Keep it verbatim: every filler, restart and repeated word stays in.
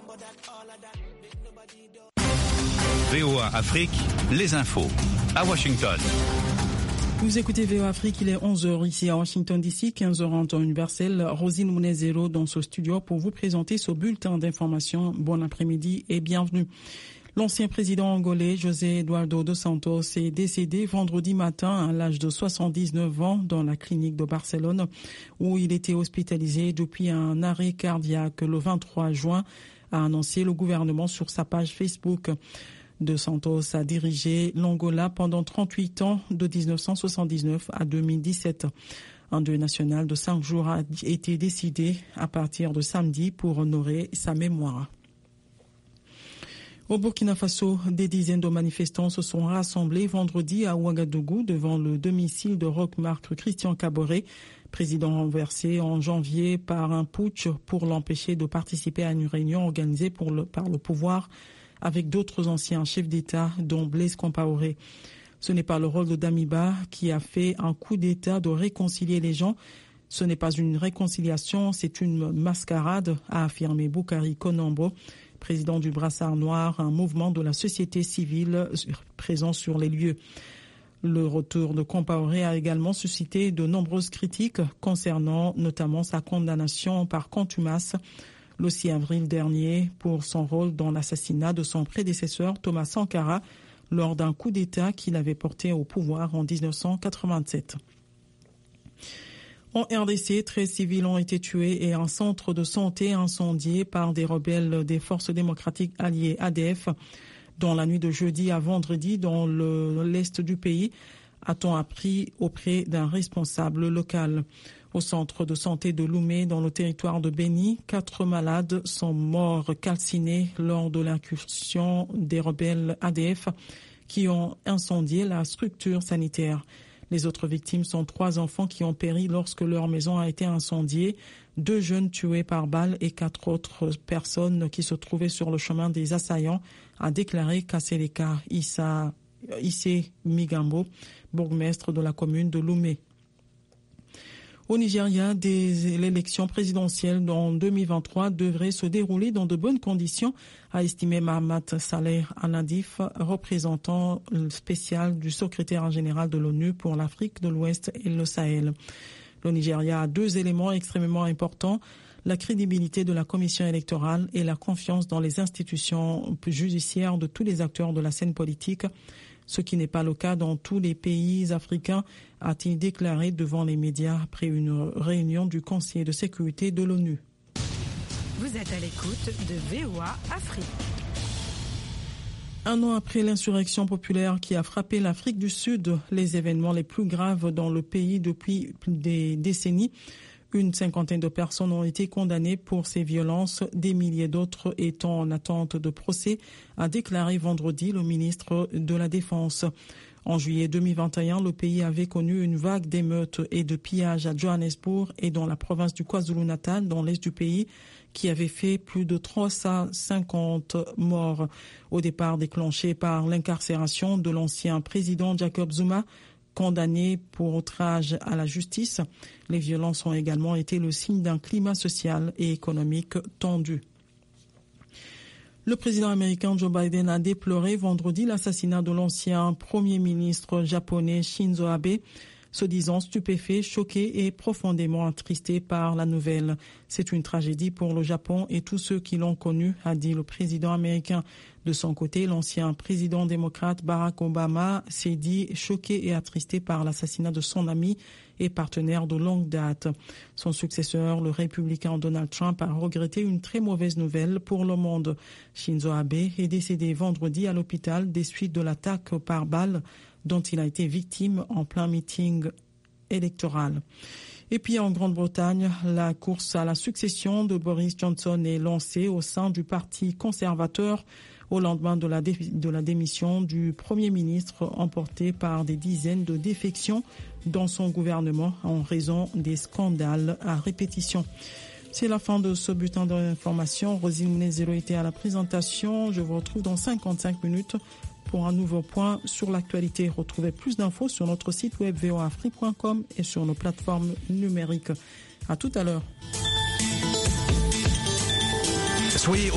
V O A Afrique, les infos à Washington. Vous écoutez V O A Afrique, il est onze heures ici à Washington D C, quinze heures en temps universel. Rosine Mounezero dans ce studio pour vous présenter ce bulletin d'information. Bon après-midi et bienvenue. L'ancien président angolais José Eduardo dos Santos est décédé vendredi matin à l'âge de soixante-dix-neuf ans dans la clinique de Barcelone où il était hospitalisé depuis un arrêt cardiaque le vingt-trois juin, a annoncé le gouvernement sur sa page Facebook. Dos Santos a dirigé l'Angola pendant trente-huit ans, de dix-neuf cent soixante-dix-neuf à deux mille dix-sept. Un deuil national de cinq jours a été décidé à partir de samedi pour honorer sa mémoire. Au Burkina Faso, des dizaines de manifestants se sont rassemblés vendredi à Ouagadougou devant le domicile de Roch-Marc Christian Kaboré, président renversé en janvier par un putsch pour l'empêcher de participer à une réunion organisée pour le, par le pouvoir avec d'autres anciens chefs d'État, dont Blaise Compaoré. Ce n'est pas le rôle de Damiba qui a fait un coup d'État de réconcilier les gens. Ce n'est pas une réconciliation, c'est une mascarade, a affirmé Boukari Konambo, président du Brassard Noir, un mouvement de la société civile présent sur les lieux. Le retour de Compaoré a également suscité de nombreuses critiques concernant notamment sa condamnation par contumace le six avril dernier pour son rôle dans l'assassinat de son prédécesseur Thomas Sankara lors d'un coup d'État qu'il avait porté au pouvoir en dix-neuf cent quatre-vingt-sept. En R D C, treize civils ont été tués et un centre de santé incendié par des rebelles des forces démocratiques alliées A D F dans la nuit de jeudi à vendredi dans le, l'est du pays, a-t-on appris auprès d'un responsable local. Au centre de santé de Loumé, dans le territoire de Beni, quatre malades sont morts calcinés lors de l'incursion des rebelles A D F qui ont incendié la structure sanitaire. Les autres victimes sont trois enfants qui ont péri lorsque leur maison a été incendiée, deux jeunes tués par balle et quatre autres personnes qui se trouvaient sur le chemin des assaillants, a déclaré Kaseleka Issa, Issé Migambo, bourgmestre de la commune de Loumé. Au Nigeria, des, l'élection présidentielle en deux mille vingt-trois devrait se dérouler dans de bonnes conditions, a estimé Mahamat Saleh Al-Nadif, représentant spécial du secrétaire général de l'ONU pour l'Afrique de l'Ouest et le Sahel. Le Nigeria a deux éléments extrêmement importants, la crédibilité de la commission électorale et la confiance dans les institutions judiciaires de tous les acteurs de la scène politique, ce qui n'est pas le cas dans tous les pays africains, a-t-il déclaré devant les médias après une réunion du Conseil de sécurité de l'ONU. Vous êtes à l'écoute de V O A Afrique. Un an après l'insurrection populaire qui a frappé l'Afrique du Sud, les événements les plus graves dans le pays depuis des décennies, une cinquantaine de personnes ont été condamnées pour ces violences, des milliers d'autres étant en attente de procès, a déclaré vendredi le ministre de la Défense. En juillet deux mille vingt et un, le pays avait connu une vague d'émeutes et de pillages à Johannesburg et dans la province du KwaZulu-Natal, dans l'est du pays, qui avait fait plus de trois cent cinquante morts. Au départ déclenché par l'incarcération de l'ancien président Jacob Zuma, condamné pour outrage à la justice, les violences ont également été le signe d'un climat social et économique tendu. Le président américain Joe Biden a déploré vendredi l'assassinat de l'ancien premier ministre japonais Shinzo Abe, se disant stupéfait, choqué et profondément attristé par la nouvelle. C'est une tragédie pour le Japon et tous ceux qui l'ont connu, a dit le président américain. De son côté, l'ancien président démocrate Barack Obama s'est dit choqué et attristé par l'assassinat de son ami et partenaire de longue date. Son successeur, le républicain Donald Trump, a regretté une très mauvaise nouvelle pour le monde. Shinzo Abe est décédé vendredi à l'hôpital des suites de l'attaque par balle dont il a été victime en plein meeting électoral. Et puis en Grande-Bretagne, la course à la succession de Boris Johnson est lancée au sein du Parti conservateur au lendemain de la, dé- de la démission du Premier ministre emporté par des dizaines de défections dans son gouvernement en raison des scandales à répétition. C'est la fin de ce bulletin d'information. Rosine Mounezero était à la présentation. Je vous retrouve dans cinquante-cinq minutes pour un nouveau point sur l'actualité. Retrouvez plus d'infos sur notre site web v o a afrique point com et sur nos plateformes numériques. À tout à l'heure. Soyez